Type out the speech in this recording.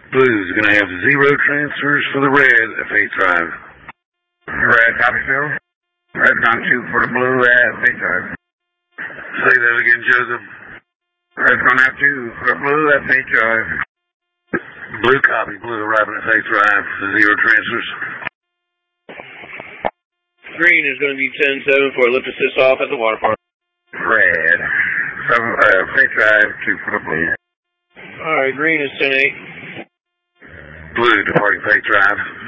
Blue's going to have 0 transfers for the red at Faith Drive. Red, copy, Phil. Red's gone 2 for the blue at Faith Drive. Say that again, Joseph. Red's going to have 2 for the blue at Faith Drive. Blue copy. Blue arriving at Faith Drive for 0 transfers. Green is going to be 10-7 for lift assist off at the water park. Red. Faith Drive, 2 for the blue. Alright, green is 10-8. Blue departing Faith Drive.